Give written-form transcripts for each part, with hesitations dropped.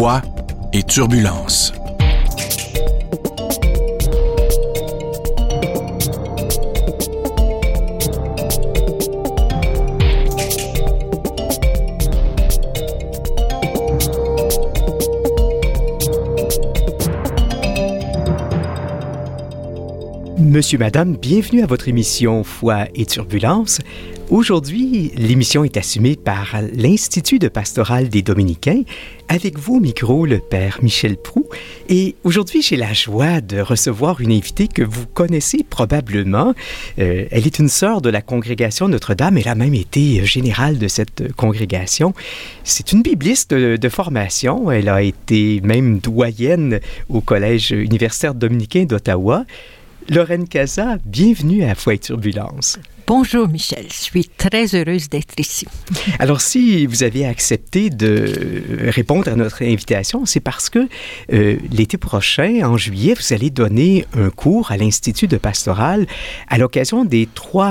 Foi et turbulence. Monsieur, madame, bienvenue à votre émission Foi et turbulence. Aujourd'hui, l'émission est assumée par l'Institut de pastoral des Dominicains. Avec vous au micro, le père Michel Proulx. Et aujourd'hui, j'ai la joie de recevoir une invitée que vous connaissez probablement. Elle est une sœur de la congrégation Notre-Dame. Elle a même été générale de cette congrégation. C'est une bibliste de formation. Elle a été même doyenne au Collège universitaire dominicain d'Ottawa. Lorraine Casa, bienvenue à Foi et turbulence. Bonjour Michel, je suis très heureuse d'être ici. Alors si vous avez accepté de répondre à notre invitation, c'est parce que l'été prochain, en juillet, vous allez donner un cours à l'Institut de pastoral à l'occasion des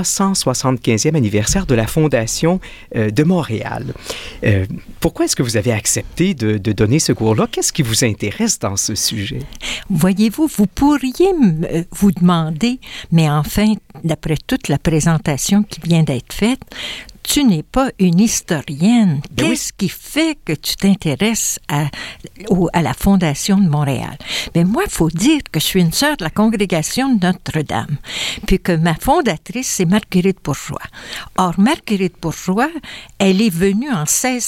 375e anniversaire de la Fondation de Montréal. Pourquoi est-ce que vous avez accepté de donner ce cours-là? Qu'est-ce qui vous intéresse dans ce sujet? Voyez-vous, vous pourriez vous demander, mais enfin, d'après toute la présentation qui vient d'être faite, tu n'es pas une historienne. Ben Qu'est-ce qui fait que tu t'intéresses à la Fondation de Montréal? Mais moi, il faut dire que je suis une sœur de la congrégation de Notre-Dame, puis que ma fondatrice, c'est Marguerite Bourgeois. Or, Marguerite Bourgeois, elle est venue en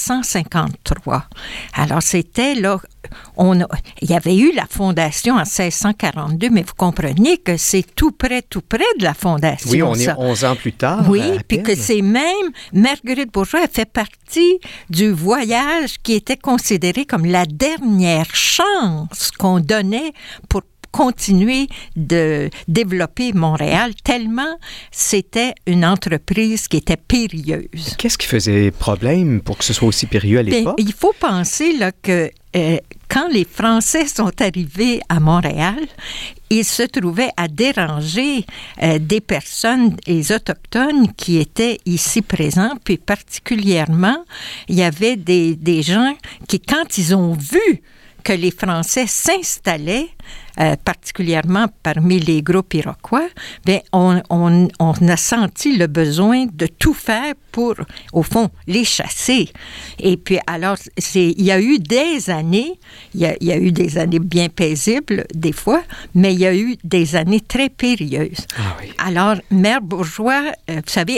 1653. Alors, c'était là... il y avait eu la fondation en 1642, mais vous comprenez que c'est tout près de la fondation. Oui, on est 11 ans plus tard. Oui, puis que c'est même... Marguerite Bourgeois a fait partie du voyage qui était considéré comme la dernière chance qu'on donnait pour continuer de développer Montréal, tellement c'était une entreprise qui était périlleuse. Qu'est-ce qui faisait problème pour que ce soit aussi périlleux à l'époque? Il faut penser là, que quand les Français sont arrivés à Montréal, ils se trouvaient à déranger des personnes, les Autochtones qui étaient ici présents, puis particulièrement, il y avait des gens qui, quand ils ont vu que les Français s'installaient, particulièrement parmi les groupes iroquois, bien, on a senti le besoin de tout faire pour, au fond, les chasser. Et puis, alors, il y a eu des années, il y a eu des années bien paisibles, des fois, mais il y a eu des années très périlleuses. Ah oui. Alors, Mère Bourgeois, vous savez,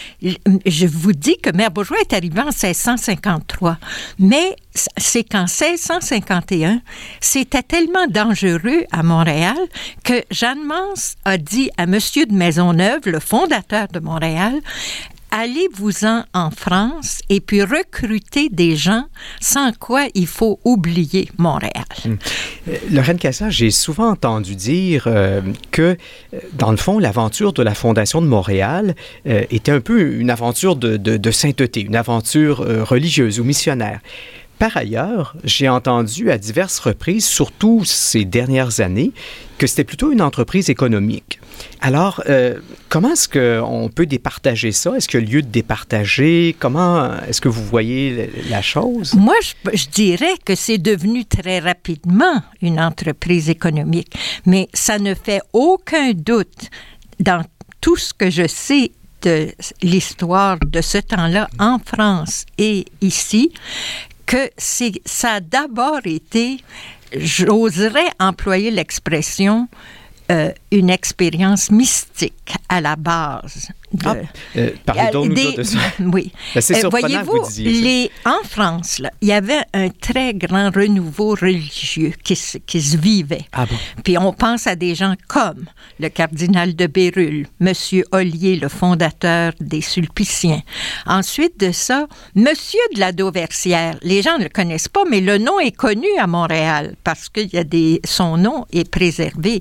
je vous dis que Mère Bourgeois est arrivée en 1653, mais c'est qu'en 1651, c'était tellement dangereux à Montréal que Jeanne Mance a dit à Monsieur de Maisonneuve, le fondateur de Montréal, allez-vous-en en France et puis recruter des gens sans quoi il faut oublier Montréal. Lorraine Casa, j'ai souvent entendu dire que, dans le fond, l'aventure de la Fondation de Montréal était un peu une aventure de sainteté, une aventure religieuse ou missionnaire. Par ailleurs, j'ai entendu à diverses reprises, surtout ces dernières années, que c'était plutôt une entreprise économique. Alors, comment est-ce qu'on peut départager ça? Est-ce qu'il y a lieu de départager? Comment est-ce que vous voyez la chose? Moi, je dirais que c'est devenu très rapidement une entreprise économique, mais ça ne fait aucun doute dans tout ce que je sais de l'histoire de ce temps-là en France et ici, que ça a d'abord été, j'oserais employer l'expression, une expérience mystique à la base. Parlez-nous de ça. Oui. Ben, c'est surprenant que vous disiez ça. En France, là, il y avait un très grand renouveau religieux qui se vivait. Ah bon? Puis on pense à des gens comme le cardinal de Bérulle, M. Ollier, le fondateur des Sulpiciens. Ensuite de ça, M. de la Dauversière. Les gens ne le connaissent pas, mais le nom est connu à Montréal parce que son nom est préservé.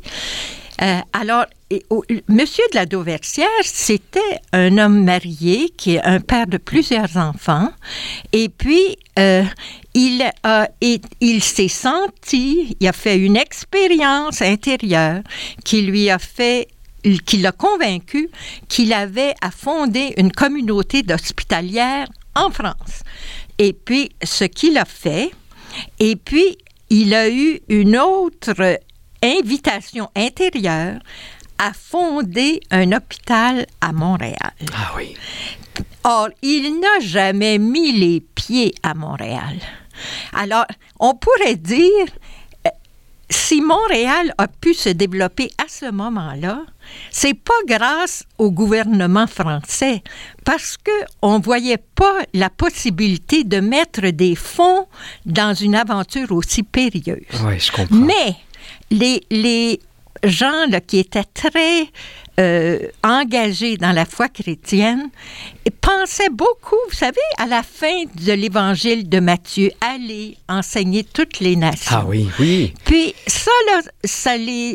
Alors, Monsieur de la Dauversière, c'était un homme marié qui est un père de plusieurs enfants. Et puis, il s'est senti, il a fait une expérience intérieure qui l'a convaincu qu'il avait à fonder une communauté d'hospitalières en France. Et puis, ce qu'il a fait, Et puis, il a eu une autre invitation intérieure à fonder un hôpital à Montréal. Ah oui. Or, il n'a jamais mis les pieds à Montréal. Alors, on pourrait dire, si Montréal a pu se développer à ce moment-là, c'est pas grâce au gouvernement français, parce qu'on ne voyait pas la possibilité de mettre des fonds dans une aventure aussi périlleuse. Oui, je comprends. Mais les gens là, qui étaient très engagés dans la foi chrétienne pensaient beaucoup, vous savez, à la fin de l'évangile de Matthieu, aller enseigner toutes les nations. Ah oui, oui. Puis ça, là, ça les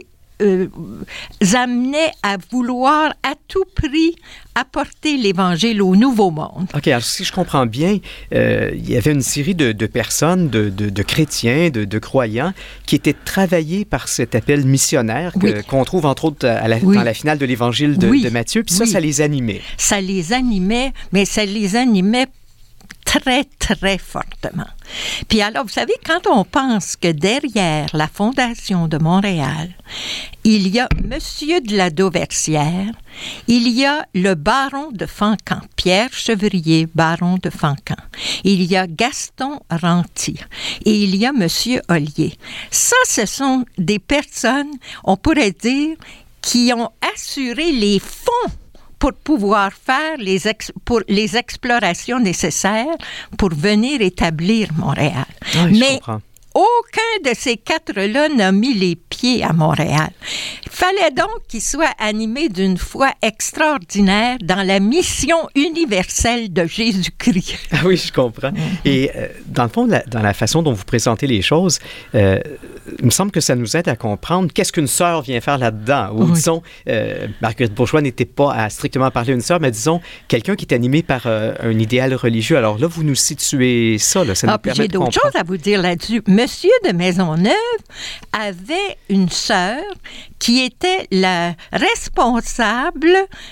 amenait à vouloir à tout prix apporter l'Évangile au Nouveau Monde. OK, alors si je comprends bien, il y avait une série de personnes, de chrétiens, de croyants, qui étaient travaillés par cet appel missionnaire qu'on trouve entre autres dans la finale de l'Évangile de Matthieu, puis ça les animait. Ça les animait, mais ça les animait très, très fortement. Puis alors, vous savez, quand on pense que derrière la Fondation de Montréal, il y a Monsieur de la Dauversière, il y a le baron de Fancamp, Pierre Chevrier, baron de Fancamp, il y a Gaston Renty et il y a Monsieur Ollier. Ça, ce sont des personnes, on pourrait dire, qui ont assuré les fonds pour pouvoir faire les explorations nécessaires pour venir établir Montréal. Oui, je comprends. Aucun de ces quatre-là n'a mis les pieds à Montréal. Il fallait donc qu'ils soient animés d'une foi extraordinaire dans la mission universelle de Jésus-Christ. Ah oui, je comprends. Et dans le fond, dans la façon dont vous présentez les choses, il me semble que ça nous aide à comprendre qu'est-ce qu'une sœur vient faire là-dedans. Ou disons, Marguerite Bourgeois n'était pas à strictement parler une sœur, mais disons, quelqu'un qui est animé par un idéal religieux. Alors là, vous nous situez ça, là, ça nous permet de comprendre. J'ai d'autres choses à vous dire là-dessus. Monsieur de Maisonneuve avait une sœur qui était la responsable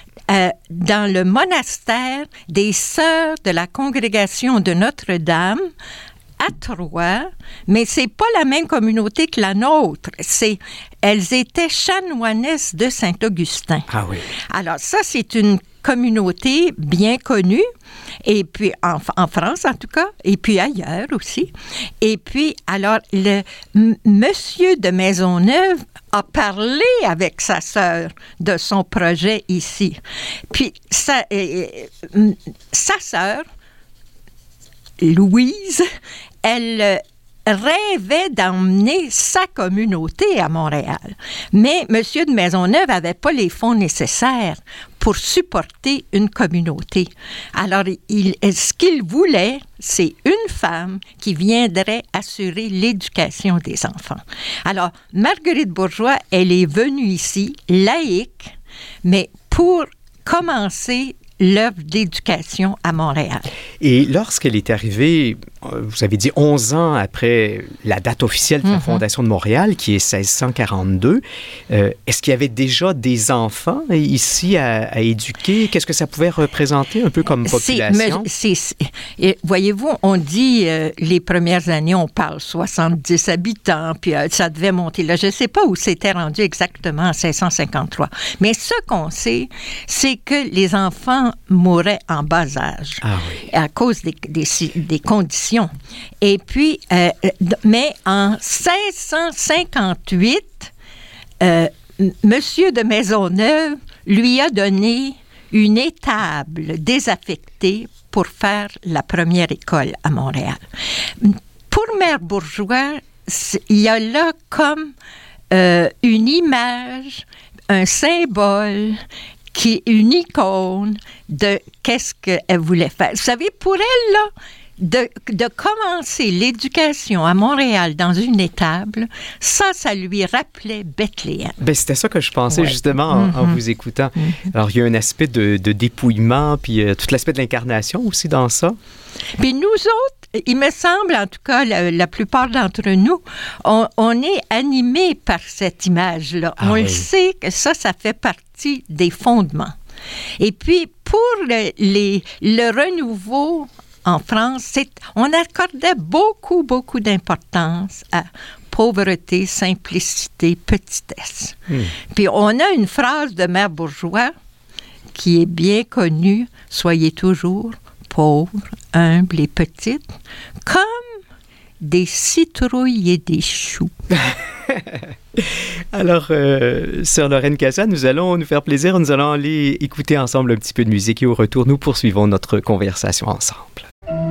dans le monastère des sœurs de la congrégation de Notre-Dame à Troyes, mais c'est pas la même communauté que la nôtre. Elles étaient chanoinesses de Saint-Augustin. Ah oui. Alors ça, c'est une communauté bien connue, et puis en France en tout cas, et puis ailleurs aussi. Et puis, alors, le monsieur de Maisonneuve a parlé avec sa sœur de son projet ici. Puis, sa sœur, Louise, elle rêvait d'emmener sa communauté à Montréal. Mais M. de Maisonneuve n'avait pas les fonds nécessaires pour supporter une communauté. Alors, ce qu'il voulait, c'est une femme qui viendrait assurer l'éducation des enfants. Alors, Marguerite Bourgeois, elle est venue ici, laïque, mais pour commencer l'œuvre d'éducation à Montréal. Et lorsqu'elle est arrivée, vous avez dit 11 ans après la date officielle de la fondation de Montréal, qui est 1642, est-ce qu'il y avait déjà des enfants ici à éduquer? Qu'est-ce que ça pouvait représenter un peu comme population? Voyez-vous, on dit les premières années, on parle 70 habitants, puis ça devait monter là. Je ne sais pas où c'était rendu exactement en 1653. Mais ce qu'on sait, c'est que les enfants mouraient en bas âge à cause des conditions. Et puis, mais en 1658, Monsieur de Maisonneuve lui a donné une étable désaffectée pour faire la première école à Montréal. Pour Mère Bourgeois, il y a là comme une image, un symbole, une icône de qu'est-ce qu'elle voulait faire. Vous savez, pour elle, là, de commencer l'éducation à Montréal dans une étable, ça lui rappelait Bethléem. Bien, c'était ça que je pensais justement en vous écoutant. Alors, il y a un aspect de dépouillement, puis tout l'aspect de l'incarnation aussi dans ça. Puis nous autres, il me semble, en tout cas, la plupart d'entre nous, on est animés par cette image-là. On le sait que ça fait partie des fondements. Et puis, pour le renouveau en France, on accordait beaucoup, beaucoup d'importance à pauvreté, simplicité, petitesse. Puis on a une phrase de Mère Bourgeois qui est bien connue, « Soyez toujours pauvres, humbles et petites, comme des citrouilles et des choux. » Alors, Sœur Lorraine Casa, nous allons nous faire plaisir. Nous allons aller écouter ensemble un petit peu de musique et au retour, nous poursuivons notre conversation ensemble.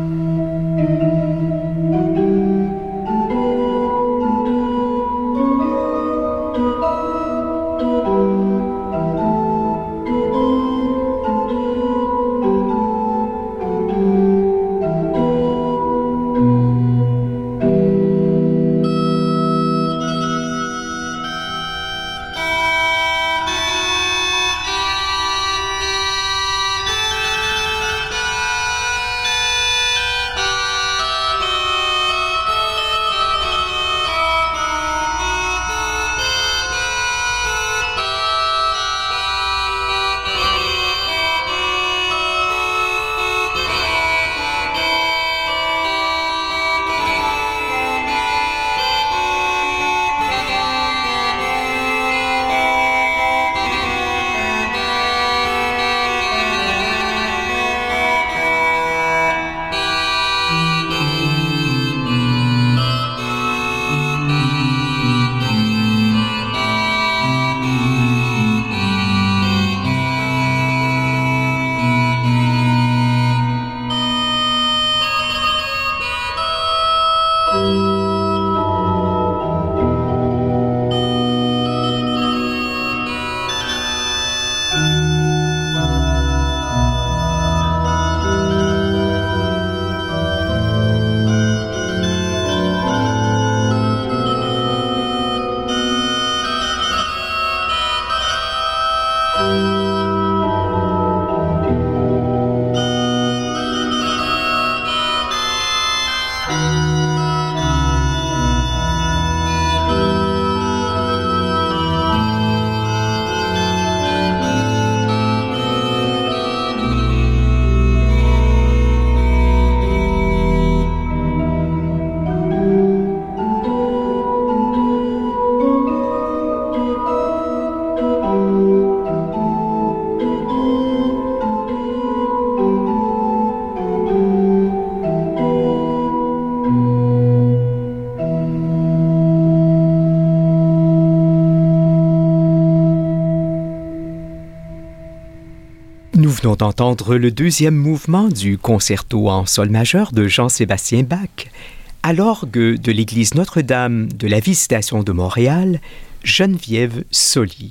Nous venons d'entendre le deuxième mouvement du concerto en sol majeur de Jean-Sébastien Bach à l'orgue de l'église Notre-Dame de la Visitation de Montréal, Geneviève Sauly.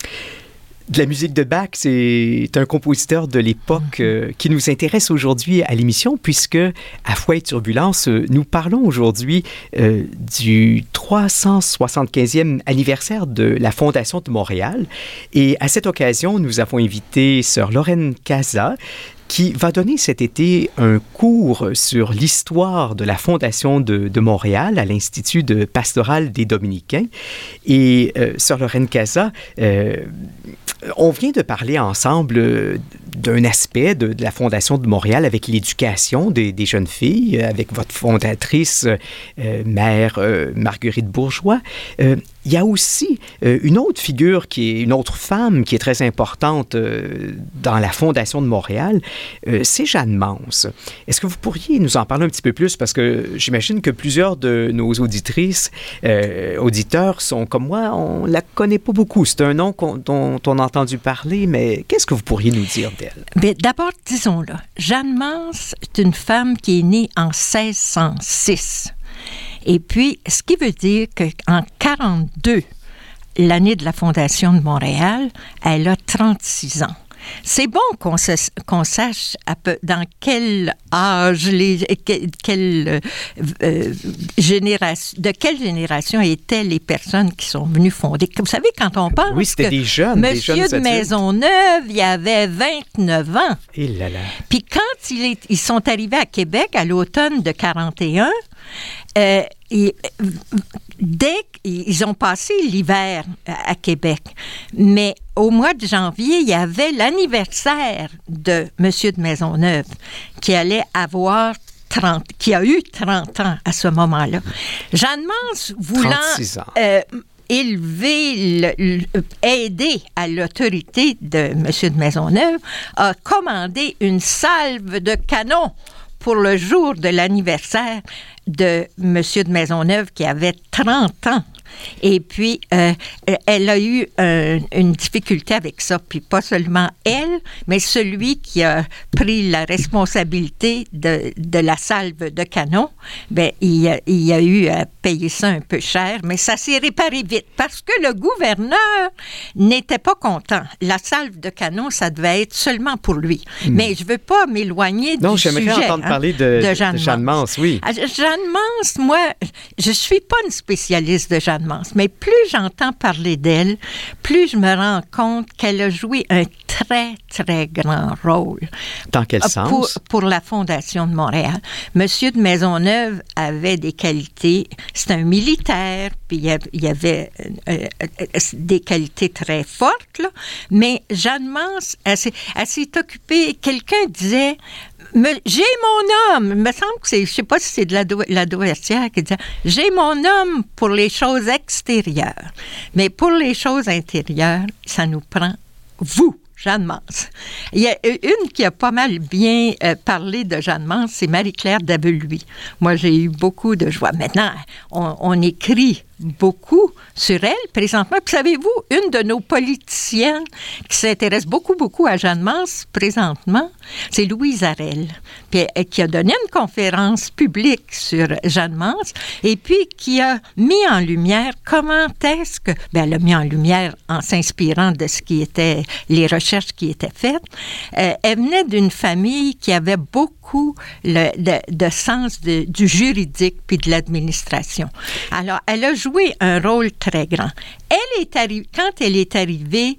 De la musique de Bach, c'est un compositeur de l'époque qui nous intéresse aujourd'hui à l'émission, puisque à Foi et Turbulence, nous parlons aujourd'hui du 375e anniversaire de la Fondation de Montréal. Et à cette occasion, nous avons invité Sœur Lorraine Casa, qui va donner cet été un cours sur l'histoire de la Fondation de Montréal à l'Institut de pastoral des Dominicains. Et Sœur Lorraine Casa, on vient de parler ensemble d'un aspect de la Fondation de Montréal avec l'éducation des jeunes filles, avec votre fondatrice, Mère Marguerite Bourgeois. Il y a aussi une autre figure, une autre femme qui est très importante dans la Fondation de Montréal, c'est Jeanne Mans. Est-ce que vous pourriez nous en parler un petit peu plus? Parce que j'imagine que plusieurs de nos auditrices, auditeurs sont comme moi, on ne la connaît pas beaucoup. C'est un nom dont on a entendu parler, mais qu'est-ce que vous pourriez nous dire d'elle? Bien, d'abord, disons-le, Jeanne Mans est une femme qui est née en 1606. Et puis, ce qui veut dire qu'en 1942, l'année de la Fondation de Montréal, elle a 36 ans. C'est bon qu'on sache dans quel âge, de quelle génération étaient les personnes qui sont venues fonder. Vous savez, quand on parle... Oui, c'était des jeunes. Monsieur de Maisonneuve, il avait 29 ans. Et là là. Puis quand ils sont arrivés à Québec à l'automne de 1941, dès qu'ils ont passé l'hiver à Québec, mais au mois de janvier, il y avait l'anniversaire de M. de Maisonneuve qui allait avoir qui a eu 30 ans à ce moment-là. Jeanne Mance, voulant 36 ans. aider à l'autorité de M. de Maisonneuve, a commandé une salve de canon pour le jour de l'anniversaire de M. de Maisonneuve qui avait 30 ans. Et puis, elle a eu une difficulté avec ça. Puis pas seulement elle, mais celui qui a pris la responsabilité de la salve de canon, bien, il a eu à payer ça un peu cher, mais ça s'est réparé vite parce que le gouverneur n'était pas content. La salve de canon, ça devait être seulement pour lui. Mais je ne veux pas m'éloigner du sujet. Non, j'aimerais entendre parler de Jeanne Mance, oui. Jeanne Mance, moi, je ne suis pas une spécialiste de Jeanne Mance, mais plus j'entends parler d'elle, plus je me rends compte qu'elle a joué un très, très grand rôle. Dans quel sens? Pour la Fondation de Montréal. Monsieur de Maisonneuve avait des qualités. C'était un militaire, puis il y avait des qualités très fortes, là. Mais Jeanne Mance, elle s'est occupée. Quelqu'un disait... j'ai mon homme. Il me semble que je ne sais pas si c'est de la Dauvertière qui disait, j'ai mon homme pour les choses extérieures. Mais pour les choses intérieures, ça nous prend vous, Jeanne Mance. Il y a une qui a pas mal bien parlé de Jeanne Mance, c'est Marie-Claire Dabeluy. Moi, j'ai eu beaucoup de joie. Maintenant, on écrit beaucoup sur elle présentement. Puis savez-vous, une de nos politiciennes qui s'intéresse beaucoup à Jeanne Mance présentement, c'est Louise Arel, puis qui a donné une conférence publique sur Jeanne Mance et puis qui a mis en lumière comment est-ce que... Bien, elle a mis en lumière en s'inspirant de ce qui était... les recherches qui étaient faites. Elle venait d'une famille qui avait beaucoup de sens du juridique puis de l'administration. Alors, elle a joué un rôle très grand. Quand elle est arrivée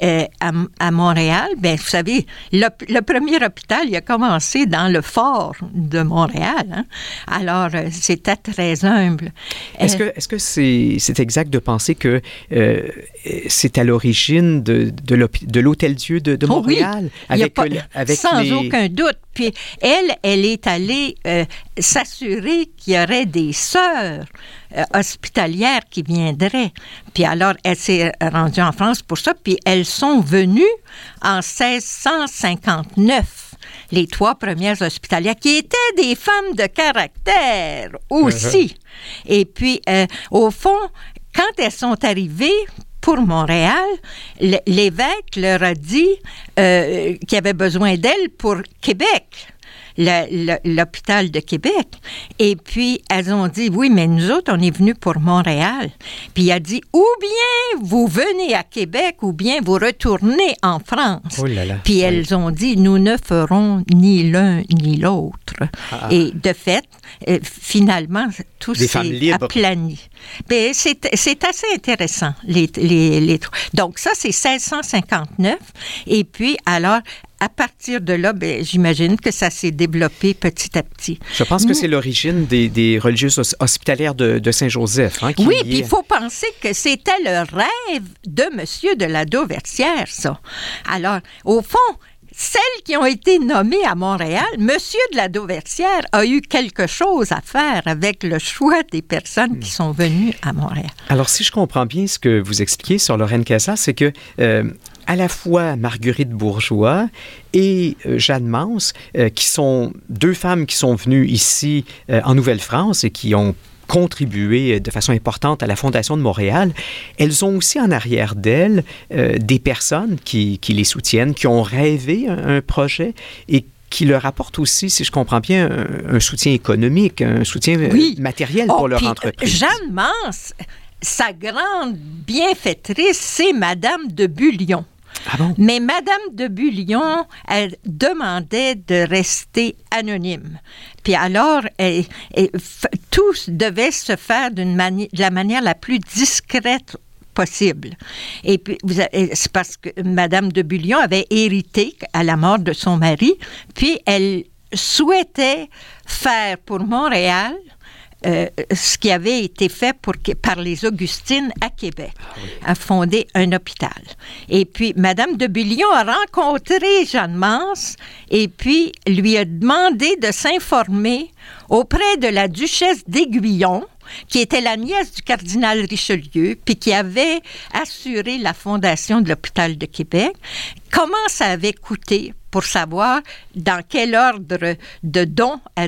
à Montréal, bien, vous savez, le premier hôpital, il a commencé dans le fort de Montréal. Hein? Alors, c'était très humble. Est-ce que c'est exact de penser que c'est à l'origine de l'Hôtel-Dieu de Montréal? Oui, sans aucun doute. Puis elle est allée s'assurer qu'il y aurait des sœurs hospitalières qui viendraient. Puis alors, elle s'est rendue en France pour ça, puis elles sont venues en 1659. Les 3 premières hospitalières, qui étaient des femmes de caractère aussi. Et puis, au fond, quand elles sont arrivées pour Montréal, l'évêque leur a dit qu'il avait besoin d'elles pour Québec. L'hôpital de Québec. Et puis, elles ont dit, oui, mais nous autres, on est venus pour Montréal. Puis, il a dit, ou bien vous venez à Québec, ou bien vous retournez en France. Oh là là. Puis, elles ont dit, nous ne ferons ni l'un ni l'autre. Et de fait, finalement, tout s'est aplani. Mais c'est assez intéressant, les donc, ça, c'est 1659. Et puis, alors, à partir de là, bien, j'imagine que ça s'est développé petit à petit. Je pense que c'est l'origine des religieuses hospitalières de Saint-Joseph. Hein, oui, puis il faut penser que c'était le rêve de M. de la Dauvertière, ça. Alors, au fond, celles qui ont été nommées à Montréal, M. de la Dauvertière a eu quelque chose à faire avec le choix des personnes qui sont venues à Montréal. Alors, si je comprends bien ce que vous expliquez sur Lorraine Casa, c'est que à la fois Marguerite Bourgeois et Jeanne Mance, qui sont 2 femmes qui sont venues ici en Nouvelle-France et qui ont contribué de façon importante à la Fondation de Montréal, elles ont aussi en arrière d'elles des personnes qui les soutiennent, qui ont rêvé un projet et qui leur apportent aussi, si je comprends bien, un soutien économique, un soutien matériel pour leur entreprise. Jeanne Mance, sa grande bienfaitrice, c'est Madame de Bullion. Ah bon? Mais Madame de Bullion, elle demandait de rester anonyme. Puis alors, tout devait se faire de la manière la plus discrète possible. Et puis, c'est parce que Madame de Bullion avait hérité à la mort de son mari, puis elle souhaitait faire pour Montréal ce qui avait été fait par les Augustines à Québec, à fonder un hôpital. Et puis, Madame de Bullion a rencontré Jeanne Mance et puis lui a demandé de s'informer auprès de la duchesse d'Aiguillon, qui était la nièce du cardinal Richelieu, puis qui avait assuré la fondation de l'hôpital de Québec, comment ça avait coûté pour savoir dans quel ordre de dons elle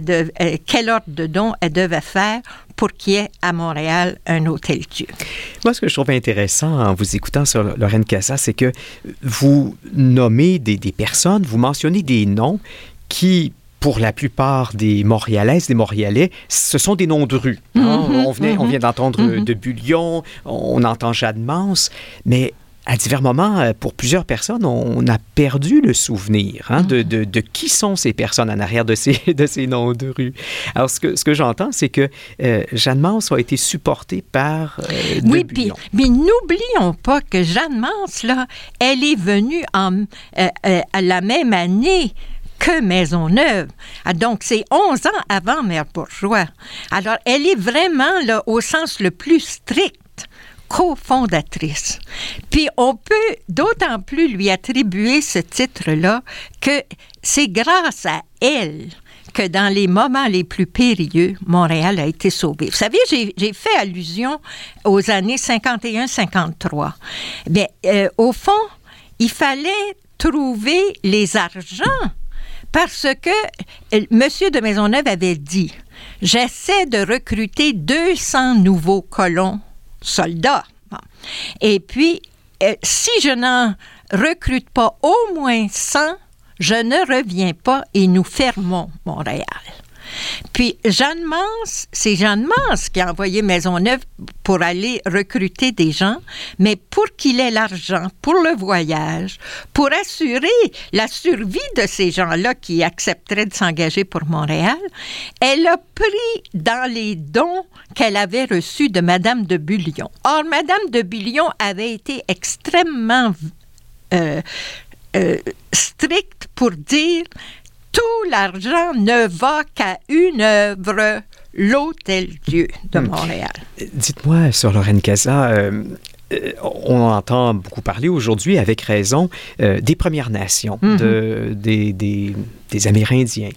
devait faire pour qu'il y ait à Montréal un hôtel-Dieu. Moi, ce que je trouve intéressant en vous écoutant sur Lorraine Cazat, c'est que vous nommez des personnes, vous mentionnez des noms qui, pour la plupart des Montréalaises, des Montréalais, ce sont des noms de rue. On vient d'entendre de Bullion, on entend Jeanne Mance, mais à divers moments, pour plusieurs personnes, on a perdu le souvenir de qui sont ces personnes en arrière de ces noms de rue. Alors, ce que j'entends, c'est que Jeanne Mance a été supportée par oui, Bullion. Mais n'oublions pas que Jeanne Mance, là, elle est venue à la même année que Maisonneuve. Donc, c'est 11 ans avant Mère Bourgeois. Alors, elle est vraiment, là, au sens le plus strict, cofondatrice. Puis on peut d'autant plus lui attribuer ce titre-là que c'est grâce à elle que dans les moments les plus périlleux, Montréal a été sauvé. Vous savez, j'ai fait allusion aux années 51-53. Bien, au fond, il fallait trouver les argents parce que M. de Maisonneuve avait dit « J'essaie de recruter 200 nouveaux colons soldats. Bon. Et puis, si je n'en recrute pas au moins 100, je ne reviens pas et nous fermons Montréal. » Puis, c'est Jeanne Mance qui a envoyé Maisonneuve pour aller recruter des gens, mais pour qu'il ait l'argent pour le voyage, pour assurer la survie de ces gens-là qui accepteraient de s'engager pour Montréal, elle a pris dans les dons qu'elle avait reçus de Madame de Bullion. Or, Madame de Bullion avait été extrêmement stricte pour dire tout l'argent ne va qu'à une œuvre, l'Hôtel-Dieu de Montréal. Dites-moi, sur Lorraine Cazat, on entend beaucoup parler aujourd'hui, avec raison, des Premières Nations, des Amérindiens.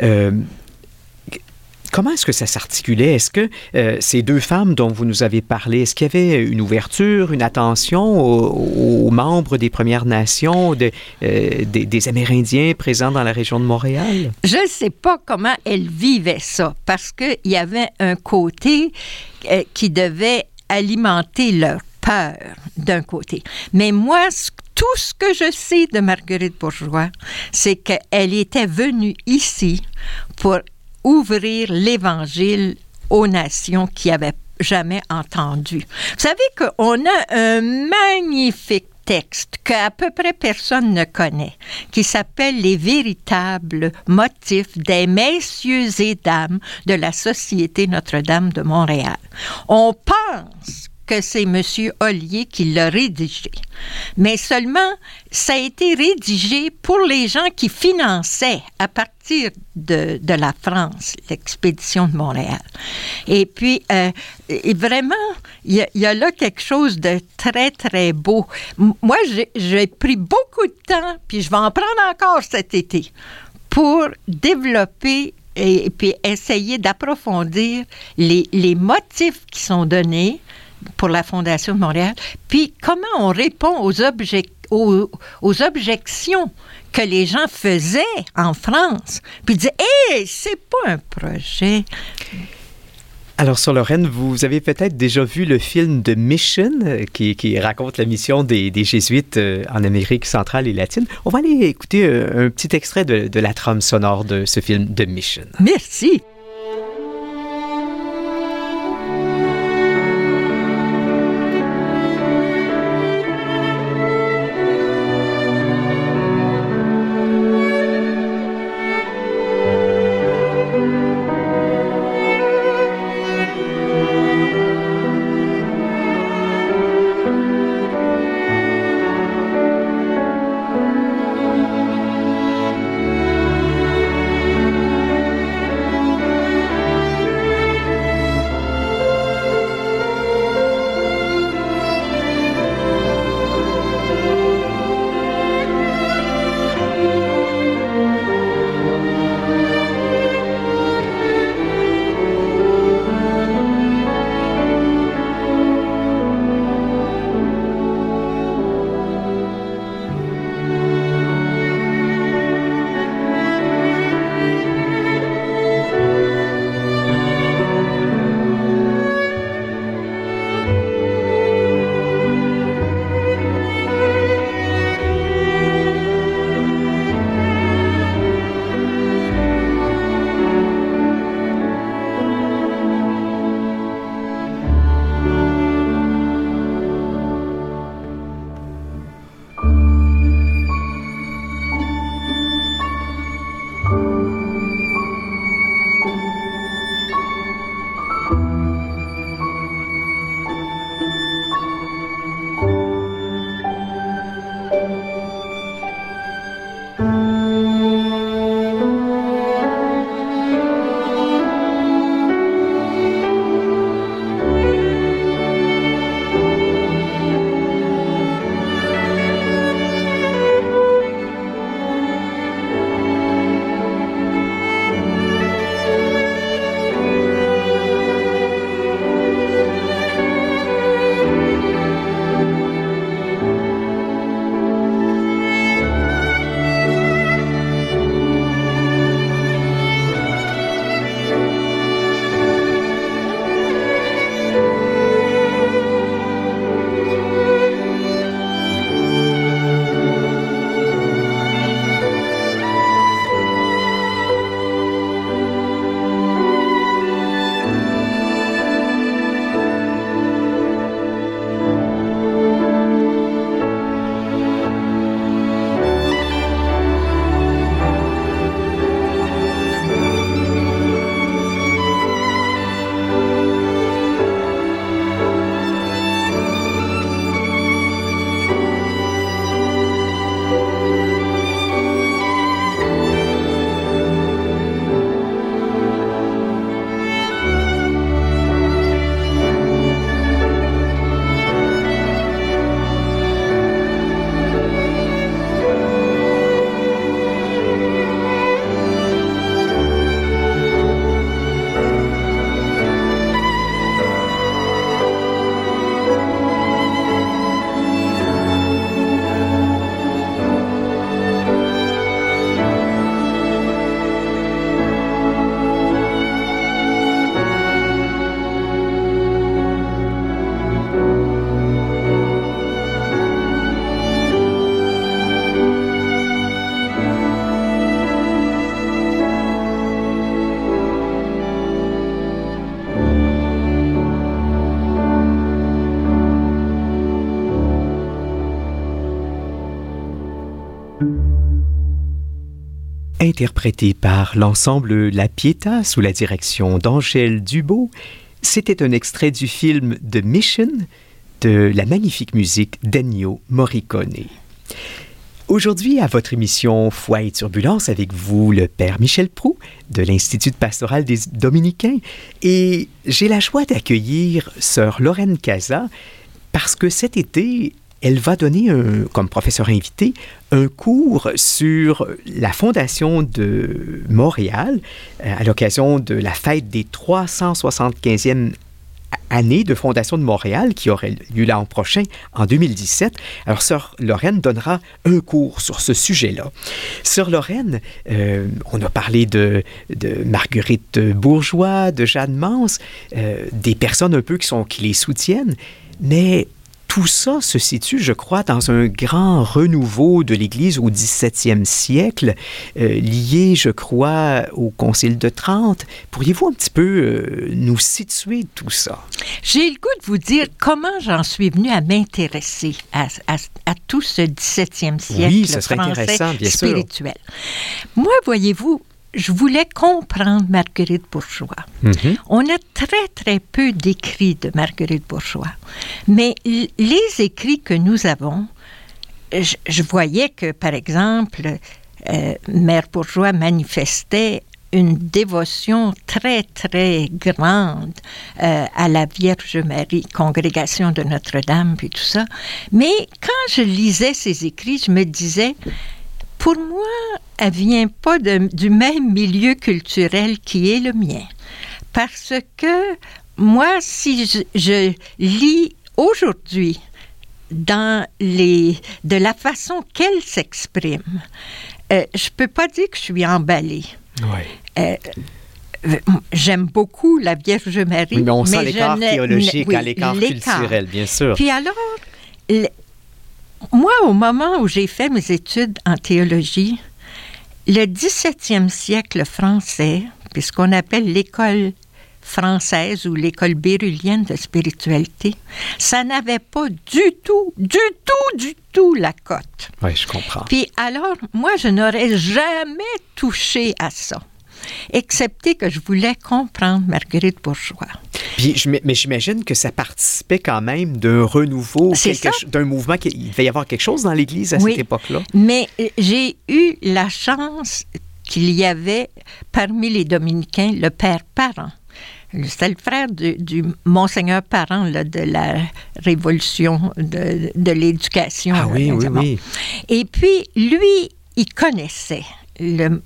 Comment est-ce que ça s'articulait? Est-ce que ces deux femmes dont vous nous avez parlé, est-ce qu'il y avait une ouverture, une attention aux membres des Premières Nations, des Amérindiens présents dans la région de Montréal? Je ne sais pas comment elles vivaient ça, parce qu'il y avait un côté qui devait alimenter leur peur d'un côté. Mais moi, tout ce que je sais de Marguerite Bourgeois, c'est qu'elle était venue ici pour ouvrir l'Évangile aux nations qui n'avaient jamais entendu. Vous savez qu'on a un magnifique texte qu'à peu près personne ne connaît, qui s'appelle « Les véritables motifs des messieurs et dames de la Société Notre-Dame de Montréal ». On pense que c'est M. Ollier qui l'a rédigé. Mais seulement, ça a été rédigé pour les gens qui finançaient à partir de la France l'expédition de Montréal. Et puis, et vraiment, il y a là quelque chose de très, très beau. Moi, j'ai pris beaucoup de temps, puis je vais en prendre encore cet été, pour développer et puis essayer d'approfondir les motifs qui sont donnés pour la Fondation de Montréal, puis comment on répond aux objections que les gens faisaient en France, puis disaient « Hey, c'est pas un projet ». Alors, sur Lorraine, vous avez peut-être déjà vu le film The Mission, qui raconte la mission des Jésuites en Amérique centrale et latine. On va aller écouter un petit extrait de la trame sonore de ce film The Mission. Merci. Interprété par l'ensemble La Pietà sous la direction d'Angèle Dubeau, c'était un extrait du film The Mission de la magnifique musique d'Ennio Morricone. Aujourd'hui, à votre émission Foi et Turbulence, avec vous, le Père Michel Proulx de l'Institut pastoral des Dominicains, et j'ai la joie d'accueillir Sœur Lorraine Casa parce que cet été, elle va donner, comme professeur invité, un cours sur la Fondation de Montréal à l'occasion de la fête des 375e année de Fondation de Montréal qui aurait lieu l'an prochain, en 2017. Alors, Sœur Lorraine donnera un cours sur ce sujet-là. Sœur Lorraine, on a parlé de Marguerite Bourgeois, de Jeanne Mance, des personnes un peu qui les soutiennent, mais tout ça se situe, je crois, dans un grand renouveau de l'Église au 17e siècle, lié, je crois, au Concile de Trente. Pourriez-vous un petit peu nous situer tout ça? J'ai le goût de vous dire comment j'en suis venue à m'intéresser à tout ce 17e siècle oui, ça serait français intéressant, bien spirituel. Sûr. Moi, voyez-vous, je voulais comprendre Marguerite Bourgeois. Mm-hmm. On a très, très peu d'écrits de Marguerite Bourgeois. Mais les écrits que nous avons, je voyais que, par exemple, Mère Bourgeois manifestait une dévotion très, très grande à la Vierge Marie, congrégation de Notre-Dame, puis tout ça. Mais quand je lisais ses écrits, je me disais... Pour moi, elle ne vient pas du même milieu culturel qui est le mien. Parce que moi, si je lis aujourd'hui de la façon qu'elle s'exprime, je ne peux pas dire que je suis emballée. Oui. J'aime beaucoup la Vierge Marie. Oui, mais on sent l'écart théologique, l'écart culturel, bien sûr. Puis alors... Moi, au moment où j'ai fait mes études en théologie, le 17e siècle français, puisqu'on appelle l'école française ou l'école bérulienne de spiritualité, ça n'avait pas du tout la cote. Oui, je comprends. Puis alors, moi, je n'aurais jamais touché à ça, excepté que je voulais comprendre Marguerite Bourgeois. Mais j'imagine que ça participait quand même d'un renouveau, d'un mouvement. Il devait y avoir quelque chose dans l'Église à cette époque-là. Mais j'ai eu la chance qu'il y avait parmi les dominicains le père Parent. C'était le frère du Monseigneur Parent là, de la Révolution de l'éducation. Ah oui, oui. Et puis, lui, il connaissait le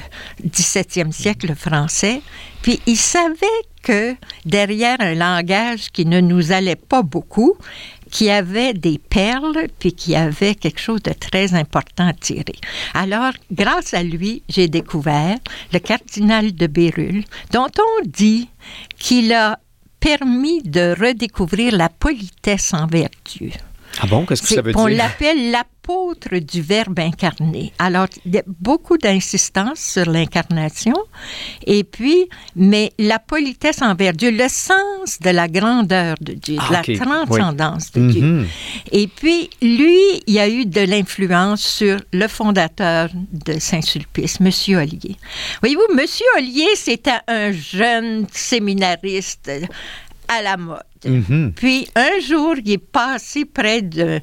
17e siècle français, puis il savait que derrière un langage qui ne nous allait pas beaucoup, qui avait des perles, puis qui avait quelque chose de très important à tirer. Alors, grâce à lui, j'ai découvert le cardinal de Bérulle, dont on dit qu'il a permis de redécouvrir la politesse envers Dieu. Ah bon? Qu'est-ce que ça veut dire? On l'appelle l'apôtre du Verbe incarné. Alors, il y a beaucoup d'insistance sur l'incarnation. Et puis, mais la politesse envers Dieu, le sens de la grandeur de Dieu, la transcendance de Dieu. Et puis, lui, il a eu de l'influence sur le fondateur de Saint-Sulpice, M. Ollier. Voyez-vous, M. Ollier, c'était un jeune séminariste à la mode. Mm-hmm. Puis, un jour, il est passé près d'une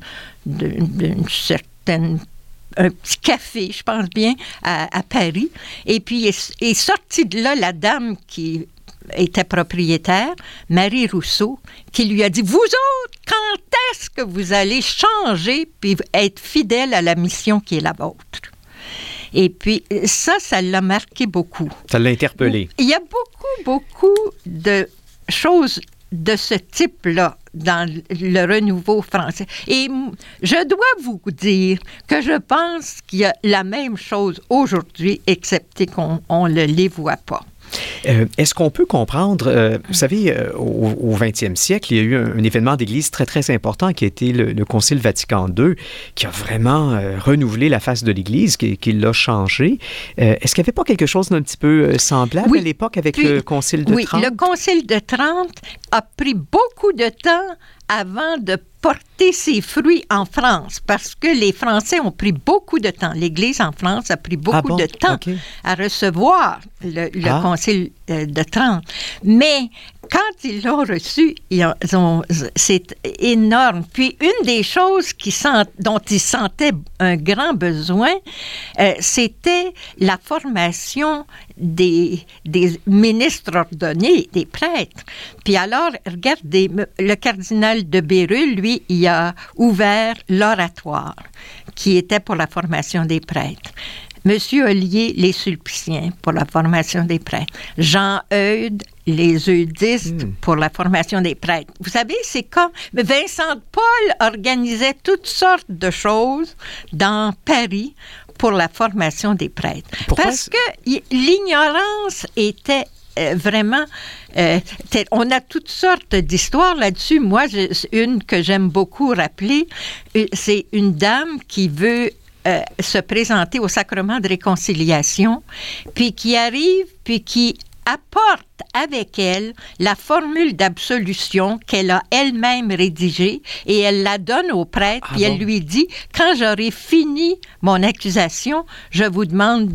certaine... un petit café, je pense bien, à Paris. Et puis, est sortie de là la dame qui était propriétaire, Marie Rousseau, qui lui a dit « Vous autres, quand est-ce que vous allez changer puis être fidèles à la mission qui est la vôtre? » Et puis, ça l'a marqué beaucoup. Ça l'a interpellé. Il y a beaucoup de choses de ce type-là dans le renouveau français. Et je dois vous dire que je pense qu'il y a la même chose aujourd'hui, excepté qu'on ne les voit pas. Est-ce qu'on peut comprendre, vous savez, au 20e siècle, il y a eu un événement d'Église très, très important qui a été le Concile Vatican II, qui a vraiment renouvelé la face de l'Église, qui l'a changé. Est-ce qu'il n'y avait pas quelque chose d'un petit peu semblable à l'époque avec le Concile de Trente? Oui, le Concile de Trente a pris beaucoup de temps avant de porter ses fruits en France parce que les Français ont pris beaucoup de temps. L'Église en France a pris beaucoup de temps à recevoir le Concile de Trente. Mais quand ils l'ont reçu, c'est énorme. Puis une des choses dont ils sentaient un grand besoin, c'était la formation des ministres ordonnés, des prêtres. Puis alors, regardez, le cardinal de Bérulle, lui, il a ouvert l'oratoire, qui était pour la formation des prêtres. Monsieur Ollier, les Sulpiciens, pour la formation des prêtres. Jean Eudes, les eudistes, pour la formation des prêtres. Vous savez, c'est comme Vincent de Paul organisait toutes sortes de choses dans Paris pour la formation des prêtres. Pourquoi? Parce que l'ignorance était vraiment... on a toutes sortes d'histoires là-dessus. Moi, une que j'aime beaucoup rappeler, c'est une dame qui veut se présenter au sacrement de réconciliation, puis qui arrive, puis qui apporte avec elle la formule d'absolution qu'elle a elle-même rédigée et elle la donne au prêtre, puis elle lui dit, quand j'aurai fini mon accusation, je vous demande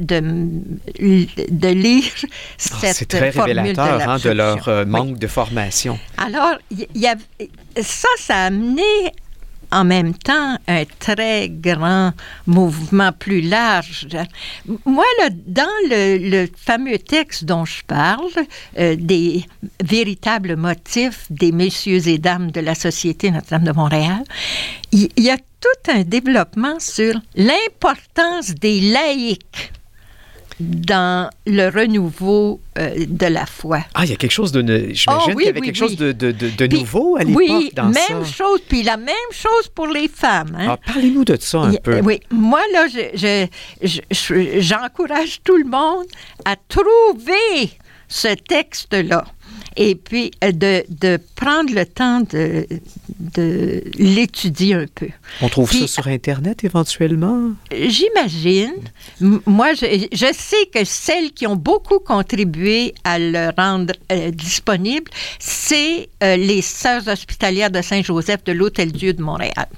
de lire cette c'est très formule révélateur de leur manque de formation. Alors, ça a amené en même temps un très grand mouvement plus large. Moi, dans le fameux texte dont je parle, des véritables motifs des messieurs et dames de la Société Notre-Dame de Montréal, il y a tout un développement sur l'importance des laïcs dans le renouveau de la foi. Il y a quelque chose j'imagine qu'il y avait quelque chose de nouveau à l'époque dans ça. Oui, même chose. Puis la même chose pour les femmes. Hein? Parlez-nous de ça un peu. Oui, moi, là, j'encourage tout le monde à trouver ce texte-là. Et puis, de prendre le temps de l'étudier un peu. On trouve ça sur Internet, éventuellement? J'imagine. Moi, je sais que celles qui ont beaucoup contribué à le rendre disponible, c'est les Sœurs hospitalières de Saint-Joseph de l'Hôtel-Dieu de Montréal.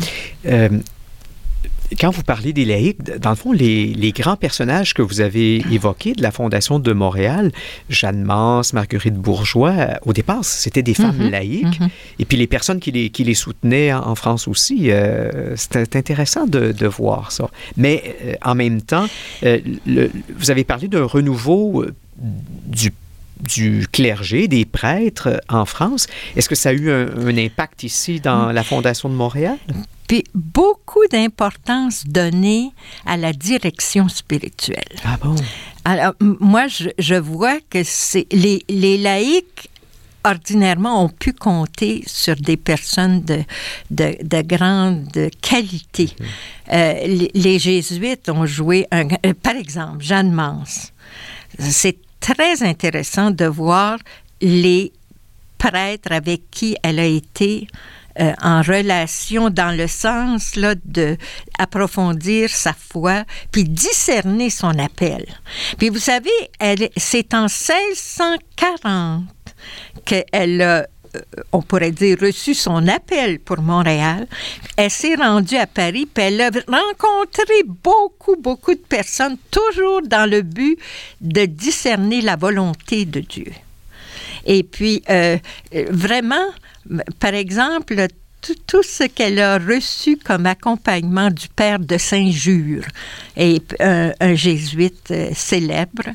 Quand vous parlez des laïcs, dans le fond, les grands personnages que vous avez évoqués de la Fondation de Montréal, Jeanne Mance, Marguerite Bourgeois, au départ, c'était des femmes laïques. Et puis les personnes qui les soutenaient en France aussi, c'était intéressant de voir ça. Mais en même temps, vous avez parlé d'un renouveau du clergé, des prêtres en France. Est-ce que ça a eu un impact ici dans la Fondation de Montréal? Puis beaucoup d'importance donnée à la direction spirituelle. Ah bon? Alors, moi, je vois que les laïcs ordinairement ont pu compter sur des personnes de grande qualité. Les jésuites ont joué, par exemple, Jeanne Mance. C'est très intéressant de voir les prêtres avec qui elle a été en relation dans le sens là, d'approfondir sa foi, puis discerner son appel. Puis vous savez, c'est en 1640 qu'elle a, on pourrait dire, reçu son appel pour Montréal. Elle s'est rendue à Paris, puis elle a rencontré beaucoup de personnes, toujours dans le but de discerner la volonté de Dieu. Et puis, vraiment, par exemple, tout ce qu'elle a reçu comme accompagnement du père de Saint-Jure, et un jésuite célèbre,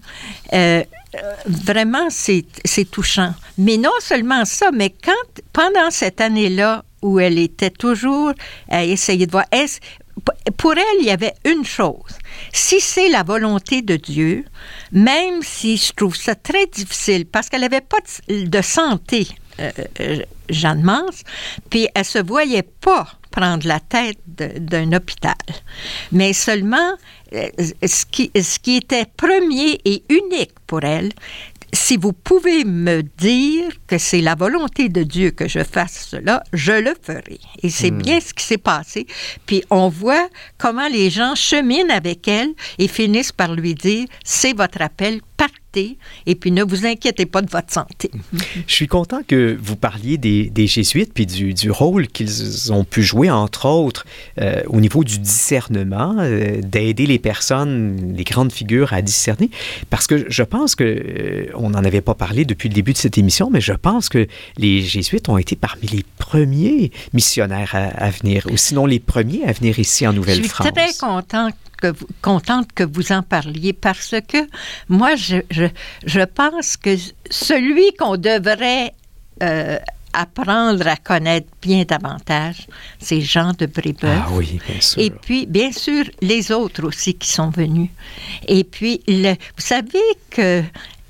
vraiment, c'est touchant. Mais non seulement ça, mais pendant cette année-là, où elle était toujours à essayer de voir... Pour elle, il y avait une chose. Si c'est la volonté de Dieu, même si je trouve ça très difficile, parce qu'elle n'avait pas de santé, Jeanne Mance, puis elle ne se voyait pas prendre la tête d'un hôpital. Mais seulement, ce qui était premier et unique pour elle, si vous pouvez me dire que c'est la volonté de Dieu que je fasse cela, je le ferai. Et c'est bien ce qui s'est passé. Puis on voit comment les gens cheminent avec elle et finissent par lui dire, c'est votre appel, partez. santé, et puis ne vous inquiétez pas de votre santé. Je suis content que vous parliez des jésuites puis du rôle qu'ils ont pu jouer, entre autres, au niveau du discernement, d'aider les personnes, les grandes figures à discerner, parce que je pense que, on n'en avait pas parlé depuis le début de cette émission, mais je pense que les jésuites ont été parmi les premiers missionnaires à venir, ou sinon les premiers à venir ici en Nouvelle-France. Je suis très contente que vous en parliez, parce que moi, je pense que celui qu'on devrait apprendre à connaître bien davantage, c'est Jean de Brébeuf. Ah oui, bien sûr. Et puis, bien sûr, les autres aussi qui sont venus. Et puis, vous savez que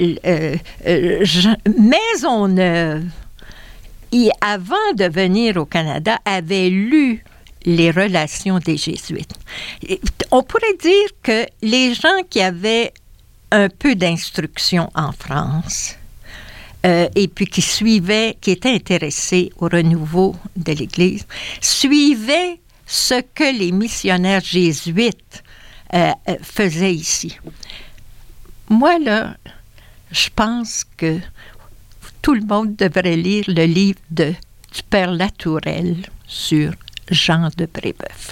Maisonneuve, avant de venir au Canada, avait lu les relations des Jésuites. On pourrait dire que les gens qui avaient un peu d'instruction en France, et puis qui étaient intéressés au renouveau de l'Église, suivaient ce que les missionnaires jésuites faisaient ici. Moi, là, je pense que tout le monde devrait lire le livre du Père Latourelle sur Jean de Brébeuf.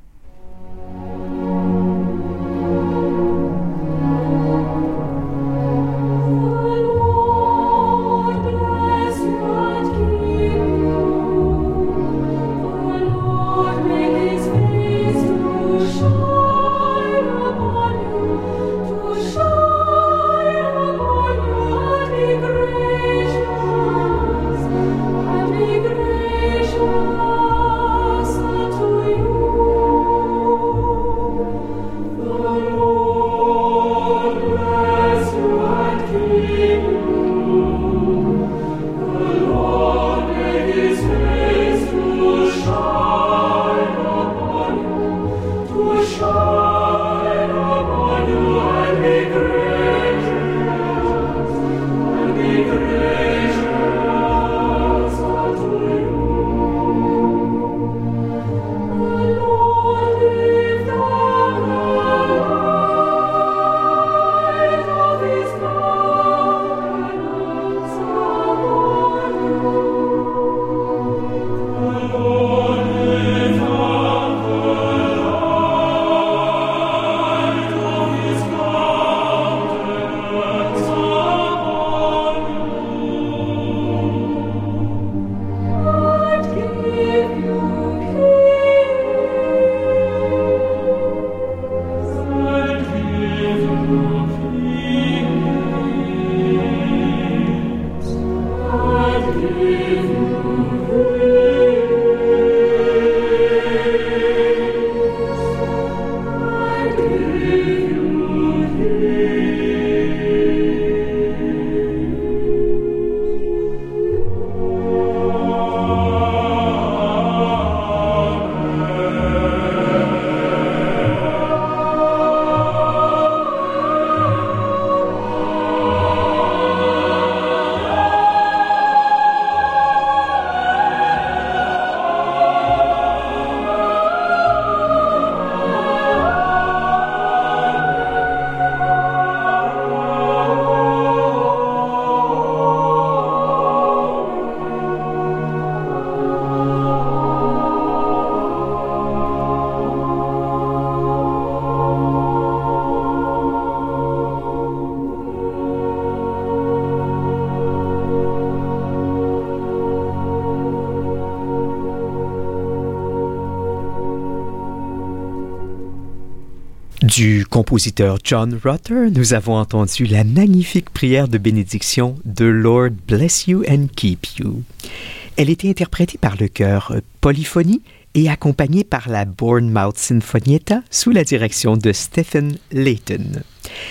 Du compositeur John Rutter, nous avons entendu la magnifique prière de bénédiction « The Lord bless you and keep you ». Elle était interprétée par le chœur Polyphonie et accompagnée par la Bournemouth Sinfonietta sous la direction de Stephen Layton.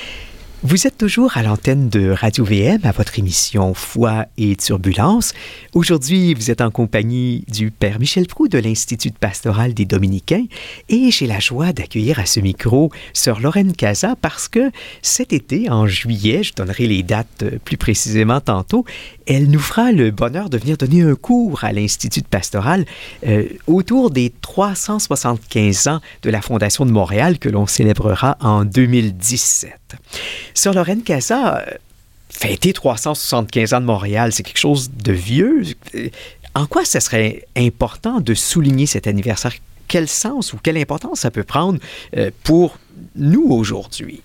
Vous êtes toujours à l'antenne de Radio-VM à votre émission Foi et Turbulence. Aujourd'hui, vous êtes en compagnie du Père Michel Proulx de l'Institut pastoral des Dominicains et j'ai la joie d'accueillir à ce micro Sœur Lorraine Casa parce que cet été, en juillet, je donnerai les dates plus précisément tantôt, elle nous fera le bonheur de venir donner un cours à l'Institut pastoral autour des 375 ans de la Fondation de Montréal que l'on célébrera en 2017. Sœur Lorraine Casa, fêter 375 ans de Montréal, c'est quelque chose de vieux. En quoi ce serait important de souligner cet anniversaire? Quel sens ou quelle importance ça peut prendre pour nous aujourd'hui?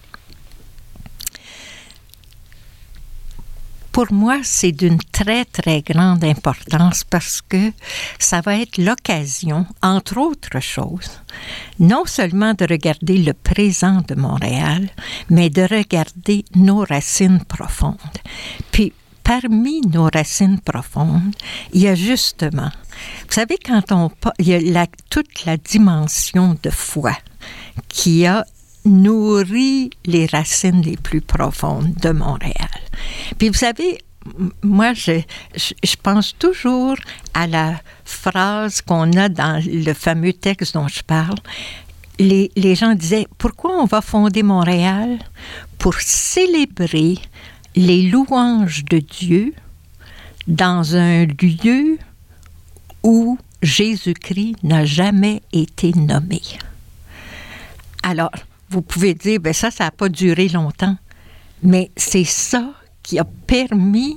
Pour moi, c'est d'une très, très grande importance parce que ça va être l'occasion, entre autres choses, non seulement de regarder le présent de Montréal, mais de regarder nos racines profondes. Puis, parmi nos racines profondes, il y a justement, vous savez, il y a toute la dimension de foi qui a nourri les racines les plus profondes de Montréal. Puis vous savez, moi, je pense toujours à la phrase qu'on a dans le fameux texte dont je parle. Les gens disaient, pourquoi on va fonder Montréal? Pour célébrer les louanges de Dieu dans un lieu où Jésus-Christ n'a jamais été nommé. Alors, vous pouvez dire, bien ça n'a pas duré longtemps, mais c'est ça qui a permis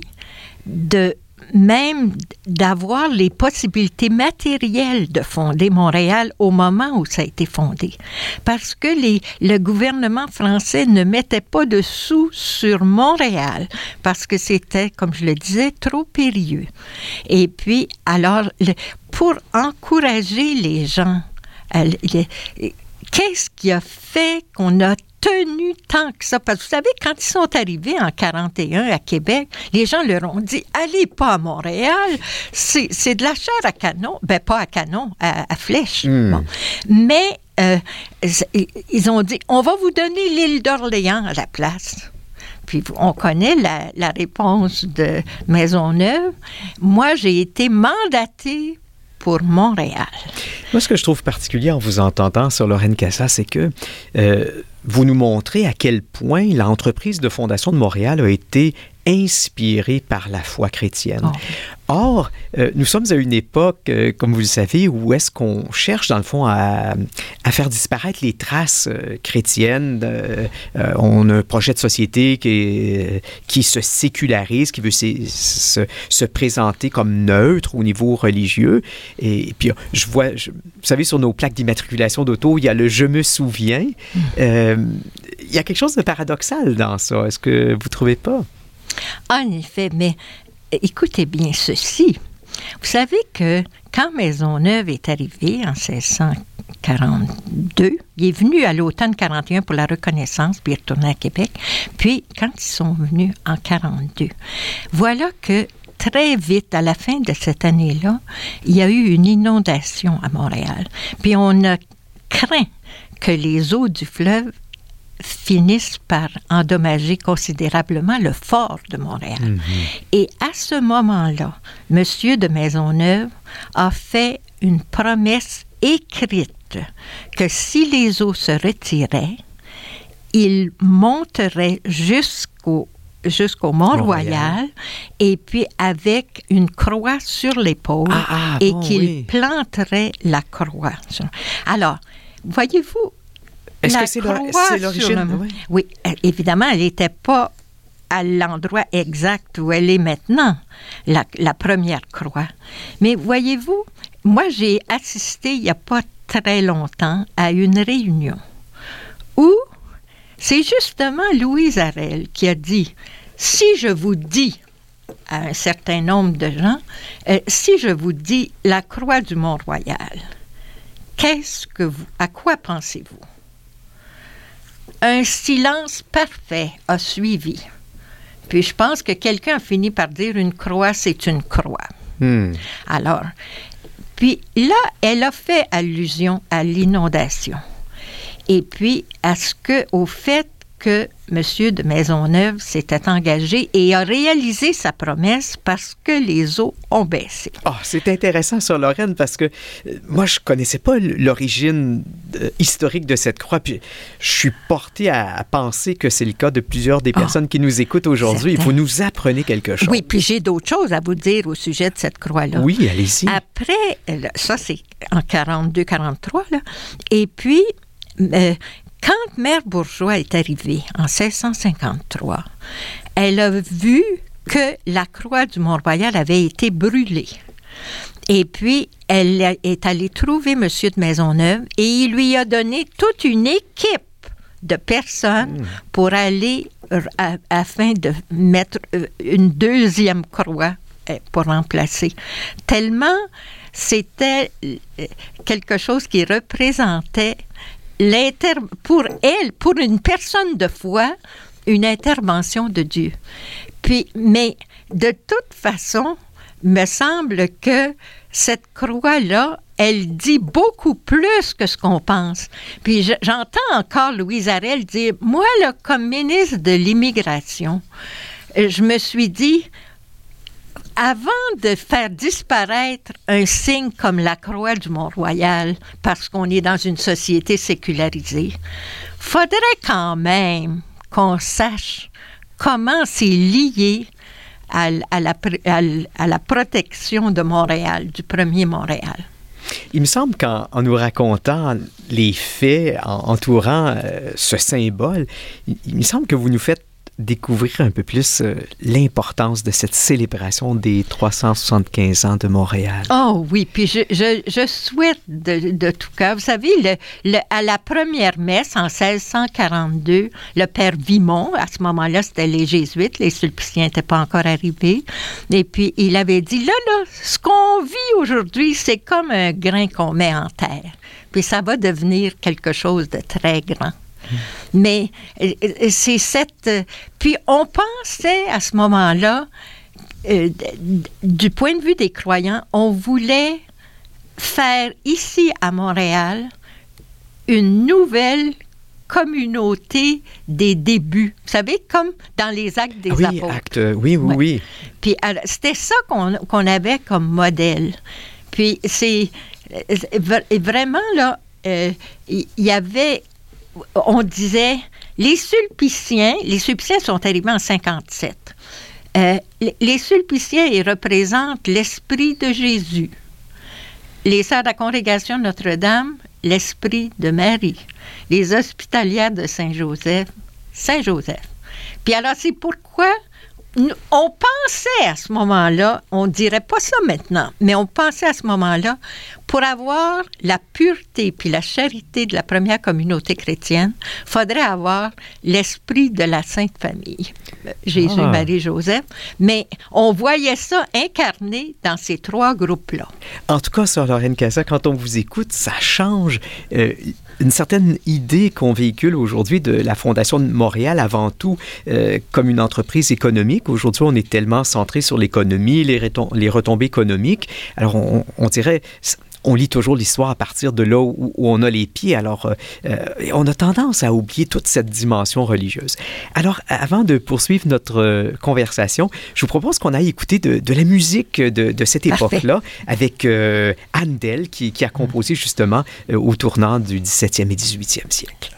d'avoir les possibilités matérielles de fonder Montréal au moment où ça a été fondé. Parce que le gouvernement français ne mettait pas de sous sur Montréal, parce que c'était, comme je le disais, trop périlleux. Et puis, alors, pour encourager les gens, qu'est-ce qui a fait qu'on a tenu tant que ça? Parce que vous savez, quand ils sont arrivés en 1941 à Québec, les gens leur ont dit « Allez pas à Montréal, c'est de la chair à canon. » Ben, pas à canon, à flèche. Bon. Mais ils ont dit « On va vous donner l'île d'Orléans à la place. » Puis on connaît la réponse de Maisonneuve. Moi, j'ai été mandatée pour Montréal. Moi, ce que je trouve particulier en vous entendant sur Lorraine Cassat, c'est que vous nous montrez à quel point l'entreprise de fondation de Montréal a été inspirée par la foi chrétienne. Oh. Or, nous sommes à une époque, comme vous le savez, où est-ce qu'on cherche, dans le fond, à faire disparaître les traces chrétiennes. On a un projet de société qui se sécularise, qui veut se présenter comme neutre au niveau religieux. Et puis, vous savez, sur nos plaques d'immatriculation d'auto, il y a le « je me souviens ». Il y a quelque chose de paradoxal dans ça. Est-ce que vous ne trouvez pas? En effet, mais écoutez bien ceci. Vous savez que quand Maisonneuve est arrivé en 1642, il est venu à l'automne 41 pour la reconnaissance, puis il est retourné à Québec. Puis, quand ils sont venus en 42, voilà que très vite, à la fin de cette année-là, il y a eu une inondation à Montréal. Puis on a craint que les eaux du fleuve finissent par endommager considérablement le fort de Montréal. Mm-hmm. Et à ce moment-là, M. de Maisonneuve a fait une promesse écrite que si les eaux se retiraient, il monterait jusqu'au Mont-Royal, et puis avec une croix sur l'épaule, et qu'il planterait la croix. Alors, voyez-vous, est-ce que c'est l'origine? Oui, évidemment, elle n'était pas à l'endroit exact où elle est maintenant, la première croix. Mais voyez-vous, moi, j'ai assisté il n'y a pas très longtemps à une réunion où c'est justement Louise Arel qui a dit « Si je vous dis, à un certain nombre de gens, si je vous dis la croix du Mont-Royal, à quoi pensez-vous? » Un silence parfait a suivi. Puis je pense que quelqu'un a fini par dire une croix, c'est une croix. Alors, puis là, elle a fait allusion à l'inondation. Et puis au fait que M. de Maisonneuve s'était engagé et a réalisé sa promesse parce que les eaux ont baissé. C'est intéressant sur Lorraine parce que moi, je ne connaissais pas l'origine historique de cette croix. Puis je suis porté à penser que c'est le cas de plusieurs des personnes qui nous écoutent aujourd'hui. Certain. Vous nous apprenez quelque chose. Oui, puis j'ai d'autres choses à vous dire au sujet de cette croix-là. Oui, allez-y. Après, ça c'est en 42-43, là. Et puis, quand Mère Bourgeoys est arrivée en 1653, elle a vu que la croix du Mont-Royal avait été brûlée. Et puis, elle est allée trouver M. de Maisonneuve et il lui a donné toute une équipe de personnes pour aller afin de mettre une deuxième croix pour remplacer. Tellement c'était quelque chose qui représentait pour elle, pour une personne de foi, une intervention de Dieu. Puis, mais de toute façon, me semble que cette croix-là, elle dit beaucoup plus que ce qu'on pense. Puis j'entends encore Louise Arel dire, moi, là, comme ministre de l'Immigration, je me suis dit, avant de faire disparaître un signe comme la croix du Mont-Royal, parce qu'on est dans une société sécularisée, faudrait quand même qu'on sache comment c'est lié à la protection de Montréal, du premier Montréal. Il me semble qu'en nous racontant les faits entourant ce symbole, il me semble que vous nous faites découvrir un peu plus l'importance de cette célébration des 375 ans de Montréal. Oh oui, puis je souhaite de tout cœur. Vous savez, à la première messe en 1642, le père Vimont, à ce moment-là, c'était les Jésuites, les Sulpiciens n'étaient pas encore arrivés, et puis il avait dit, là, ce qu'on vit aujourd'hui, c'est comme un grain qu'on met en terre, puis ça va devenir quelque chose de très grand. Mais c'est puis on pensait à ce moment-là, du point de vue des croyants, on voulait faire ici à Montréal une nouvelle communauté des débuts. Vous savez, comme dans les Actes des Apôtres. Oui. Puis c'était ça qu'on avait comme modèle. Puis c'est vraiment là, il y avait... On disait, les Sulpiciens sont arrivés en 57. Les Sulpiciens, ils représentent l'esprit de Jésus. Les Sœurs de la Congrégation de Notre-Dame, l'esprit de Marie. Les Hospitalières de Saint-Joseph. Puis alors, c'est pourquoi on pensait à ce moment-là, on dirait pas ça maintenant, mais on pensait à ce moment-là, pour avoir la pureté puis la charité de la première communauté chrétienne, il faudrait avoir l'esprit de la Sainte Famille, Jésus, Marie, Joseph. Mais on voyait ça incarné dans ces trois groupes-là. En tout cas, Sœur Lorraine Cazat, quand on vous écoute, ça change une certaine idée qu'on véhicule aujourd'hui de la Fondation de Montréal, avant tout comme une entreprise économique. Aujourd'hui, on est tellement centré sur l'économie, les retombées économiques. Alors, on dirait... On lit toujours l'histoire à partir de là où on a les pieds. Alors, on a tendance à oublier toute cette dimension religieuse. Alors, avant de poursuivre notre conversation, je vous propose qu'on aille écouter de la musique de cette époque-là avec Handel, qui a composé justement au tournant du 17e et 18e siècle.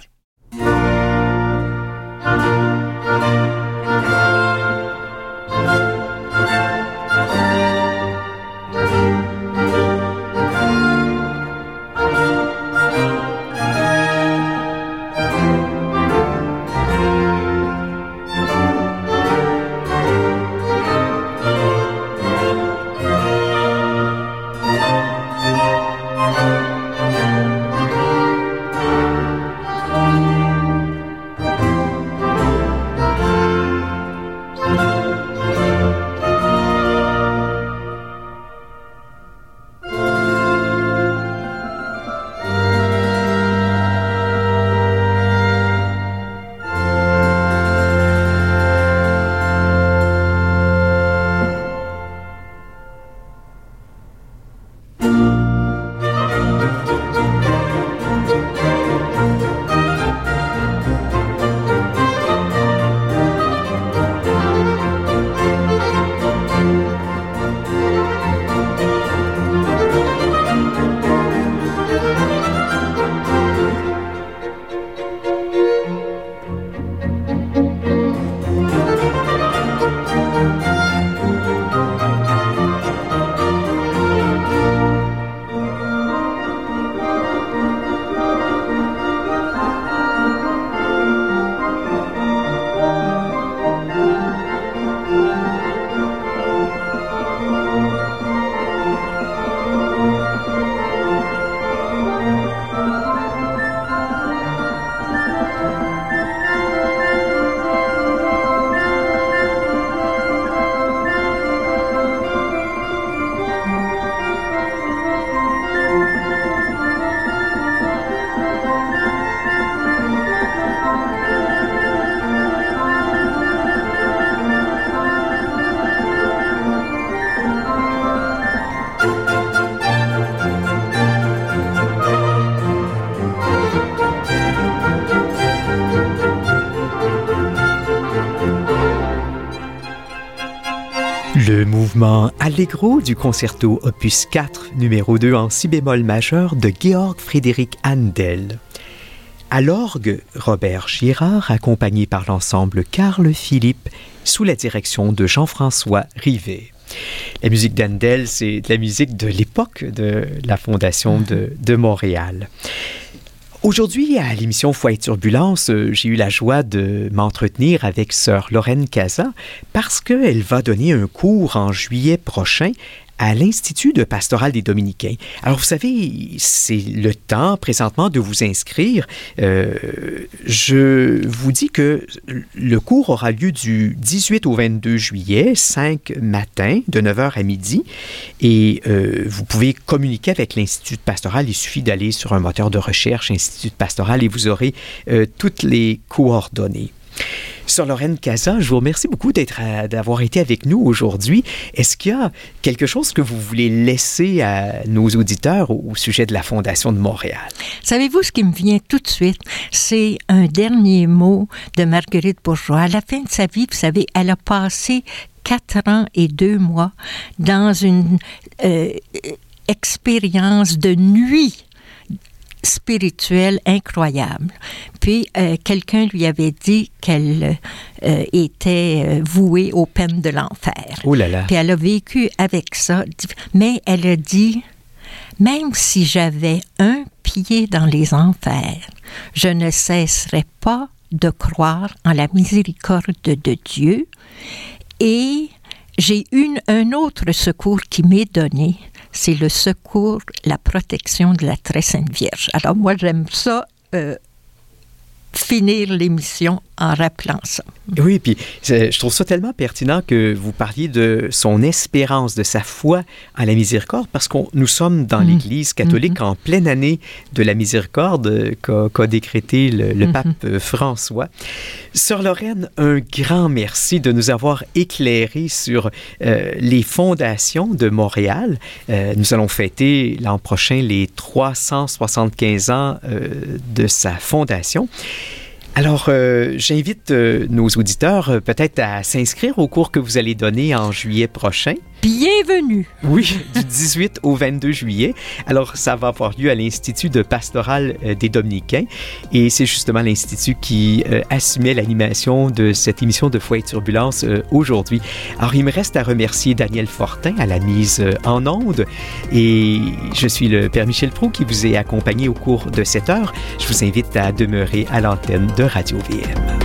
Le mouvement Allegro du concerto opus 4, numéro 2 en si bémol majeur de Georg Friedrich Händel. À l'orgue, Robert Girard, accompagné par l'ensemble Carl Philippe, sous la direction de Jean-François Rivet. La musique d'Handel, c'est de la musique de l'époque de la fondation de Montréal. Aujourd'hui, à l'émission Foi et Turbulence, j'ai eu la joie de m'entretenir avec sœur Lorraine Cazat parce qu'elle va donner un cours en juillet prochain à l'Institut de pastoral des Dominicains. Alors, vous savez, c'est le temps présentement de vous inscrire. Je vous dis que le cours aura lieu du 18 au 22 juillet, 5 matins, de 9h à midi. Et vous pouvez communiquer avec l'Institut de pastoral. Il suffit d'aller sur un moteur de recherche, Institut de pastoral, et vous aurez toutes les coordonnées. Sœur Lorraine Cazat, je vous remercie beaucoup d'avoir été avec nous aujourd'hui. Est-ce qu'il y a quelque chose que vous voulez laisser à nos auditeurs au sujet de la Fondation de Montréal? Savez-vous ce qui me vient tout de suite? C'est un dernier mot de Marguerite Bourgeois. À la fin de sa vie, vous savez, elle a passé 4 ans et 2 mois dans une expérience de nuit spirituelle incroyable. Puis, quelqu'un lui avait dit qu'elle était vouée aux peines de l'enfer. Oh là là! Puis elle a vécu avec ça. Mais elle a dit, même si j'avais un pied dans les enfers, je ne cesserais pas de croire en la miséricorde de Dieu. Et j'ai un autre secours qui m'est donné, c'est le secours, la protection de la Très Sainte Vierge. Alors moi, j'aime ça, finir l'émission en rappelant ça. Oui, puis je trouve ça tellement pertinent que vous parliez de son espérance, de sa foi en la miséricorde, parce que nous sommes dans l'Église catholique en pleine année de la miséricorde qu'a décrété le pape François. Sœur Lorraine, un grand merci de nous avoir éclairé sur les fondations de Montréal. Nous allons fêter l'an prochain les 375 ans de sa fondation. Alors, j'invite nos auditeurs peut-être à s'inscrire au cours que vous allez donner en juillet prochain. Bienvenue! Oui, du 18 au 22 juillet. Alors, ça va avoir lieu à l'Institut de pastoral des Dominicains. Et c'est justement l'Institut qui assumait l'animation de cette émission de Foi et Turbulence aujourd'hui. Alors, il me reste à remercier Daniel Fortin à la mise en onde. Et je suis le Père Michel Proulx qui vous ai accompagné au cours de cette heure. Je vous invite à demeurer à l'antenne de Radio-VM.